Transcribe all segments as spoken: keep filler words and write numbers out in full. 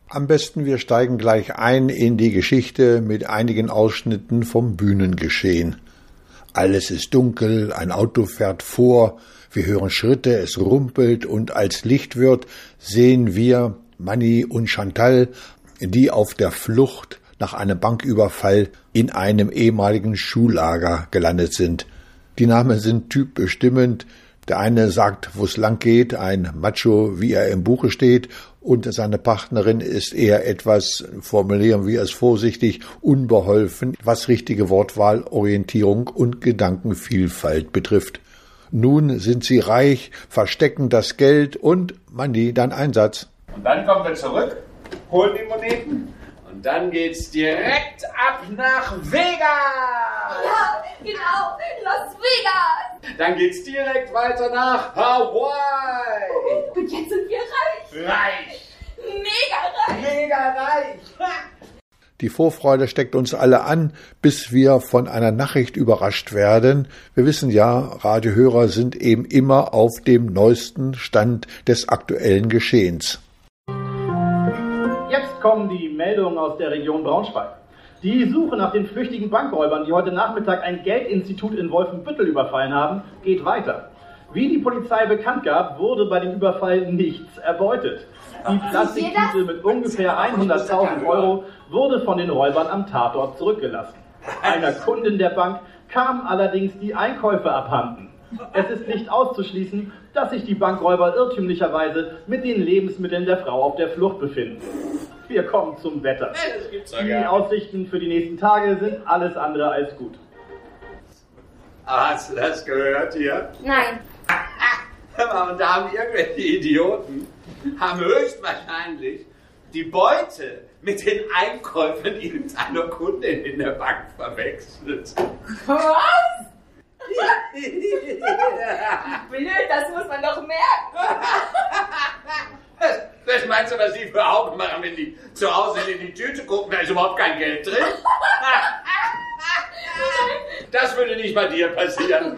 Am besten wir steigen gleich ein in die Geschichte mit einigen Ausschnitten vom Bühnengeschehen. Alles ist dunkel, ein Auto fährt vor, wir hören Schritte, es rumpelt und als Licht wird, sehen wir Manni und Chantal, die auf der Flucht nach einem Banküberfall in einem ehemaligen Schullager gelandet sind. Die Namen sind typbestimmend. Der eine sagt, wo es lang geht, ein Macho, wie er im Buche steht, und seine Partnerin ist eher etwas, formulieren wir es vorsichtig, unbeholfen, was richtige Wortwahl, Orientierung und Gedankenvielfalt betrifft. Nun sind sie reich, verstecken das Geld und Manni, dann Einsatz. Und dann kommen wir zurück, holen die Moneten und dann geht's direkt ab nach Vegas. Ja, genau, Las Vegas. Dann geht's direkt weiter nach Hawaii. Und jetzt sind wir reich. Reich. Mega reich. Mega reich. Die Vorfreude steckt uns alle an, bis wir von einer Nachricht überrascht werden. Wir wissen ja, Radiohörer sind eben immer auf dem neuesten Stand des aktuellen Geschehens. Jetzt kommen die Meldungen aus der Region Braunschweig. Die Suche nach den flüchtigen Bankräubern, die heute Nachmittag ein Geldinstitut in Wolfenbüttel überfallen haben, geht weiter. Wie die Polizei bekannt gab, wurde bei dem Überfall nichts erbeutet. Die Plastiktüte mit ungefähr hunderttausend Euro wurde von den Räubern am Tatort zurückgelassen. Einer Kundin der Bank kamen allerdings die Einkäufe abhanden. Es ist nicht auszuschließen, dass sich die Bankräuber irrtümlicherweise mit den Lebensmitteln der Frau auf der Flucht befinden. Wir kommen zum Wetter. Die Aussichten für die nächsten Tage sind alles andere als gut. Hast du das gehört hier? Nein. Und da haben irgendwelche Idioten, haben höchstwahrscheinlich die Beute mit den Einkäufen irgendeiner Kundin in der Bank verwechselt. Was? Blöd, das muss man doch merken. Das, das meinst du, was die für Augen machen, wenn die zu Hause in die Tüte gucken, da ist überhaupt kein Geld drin? Das würde nicht bei dir passieren.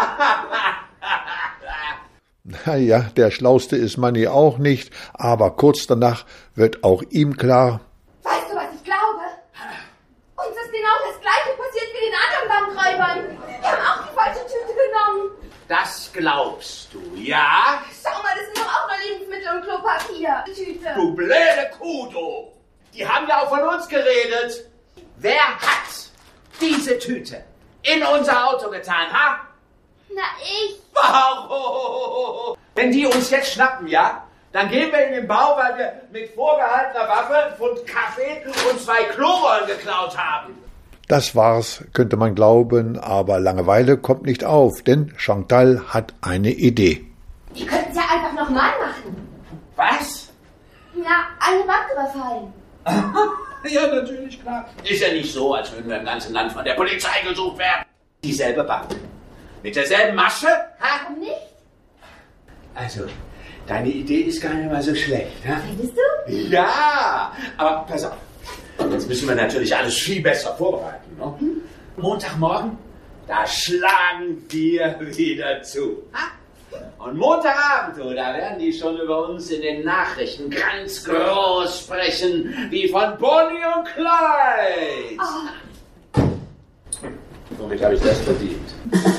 Naja, der Schlauste ist Manni auch nicht, aber kurz danach wird auch ihm klar: Weißt du, was ich glaube? Uns ist genau das Gleiche passiert wie den anderen Bankräubern. Wir haben auch die falsche Tüte genommen. Das glaubst du, ja? Schau mal, das sind doch auch noch Lebensmittel und Klopapier. Tüte. Du blöde Kuh, du! Die haben ja auch von uns geredet. Wer hat diese Tüte in unser Auto getan, ha? Na, ich. Warum? Wenn die uns jetzt schnappen, ja, dann gehen wir in den Bau, weil wir mit vorgehaltener Waffe einen Pfund Kaffee und zwei Klorollen geklaut haben. Das war's, könnte man glauben, aber Langeweile kommt nicht auf, denn Chantal hat eine Idee. Wir könnten es ja einfach nochmal machen. Was? Na, eine Bank überfallen. Ja, natürlich, klar. Ist ja nicht so, als würden wir im ganzen Land von der Polizei gesucht werden. Dieselbe Bank. Mit derselben Masche? Ha? Warum nicht? Also, deine Idee ist gar nicht mal so schlecht, ne? Findest du? Ja, aber pass auf. Jetzt müssen wir natürlich alles viel besser vorbereiten, ne? Hm? Montagmorgen, da schlagen wir wieder zu. Ha? Und Montagabend, oh, da werden die schon über uns in den Nachrichten ganz groß sprechen, wie von Bonnie und Clyde. Oh. Womit habe ich das verdient?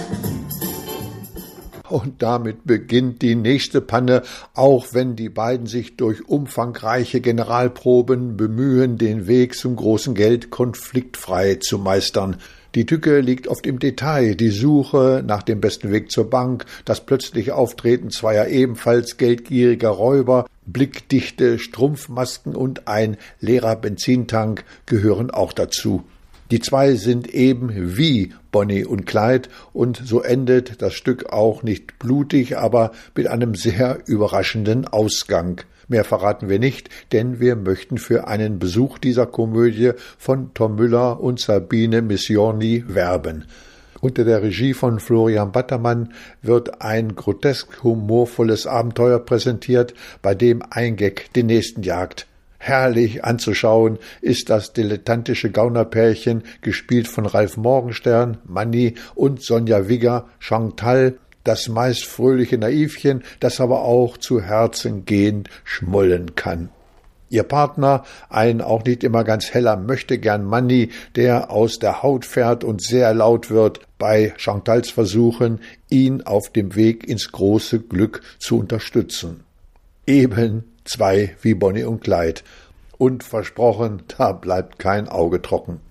Und damit beginnt die nächste Panne, auch wenn die beiden sich durch umfangreiche Generalproben bemühen, den Weg zum großen Geld konfliktfrei zu meistern. Die Tücke liegt oft im Detail, die Suche nach dem besten Weg zur Bank, das plötzliche Auftreten zweier ebenfalls geldgieriger Räuber, blickdichte Strumpfmasken und ein leerer Benzintank gehören auch dazu. Die zwei sind eben wie Bonnie und Clyde und so endet das Stück auch nicht blutig, aber mit einem sehr überraschenden Ausgang. Mehr verraten wir nicht, denn wir möchten für einen Besuch dieser Komödie von Tom Müller und Sabine Missioni werben. Unter der Regie von Florian Battermann wird ein grotesk humorvolles Abenteuer präsentiert, bei dem ein Gag den nächsten jagt. Herrlich anzuschauen ist das dilettantische Gaunerpärchen, gespielt von Ralf Morgenstern, Manni und Sonja Wigger, Chantal, das meist fröhliche Naivchen, das aber auch zu Herzen gehend schmollen kann. Ihr Partner, ein auch nicht immer ganz heller Möchtegern-Manni, der aus der Haut fährt und sehr laut wird, bei Chantals Versuchen, ihn auf dem Weg ins große Glück zu unterstützen. Eben zwei wie Bonnie und Clyde. Und versprochen, da bleibt kein Auge trocken.